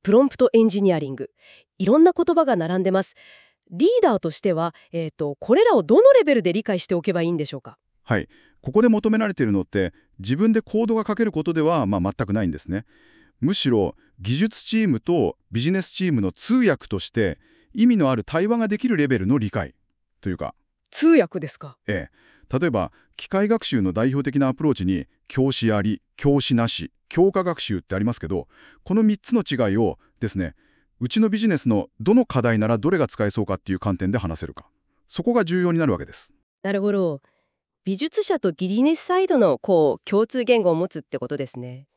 プロンプトエンジニアリング、いろんな言葉が並んでます。リーダーとしては、これらをどのレベルで理解しておけばいいんでしょうか？ はい。ここで求められているのって、自分でコードが書けることでは、全くないんですね。むしろ、技術チームとビジネスチームの通訳として、意味のある対話ができるレベルの理解というか、 通訳ですか？ ええ。例えば、機械学習の代表的なアプローチに、教師あり、教師なし、教科学習ってありますけど、この3つの違いをですね、うちのビジネスのどの課題ならどれが使えそうかっていう観点で話せるか。そこが重要になるわけです。 なるほど。美術者とビジネスサイドの共通言語を持つってことですね。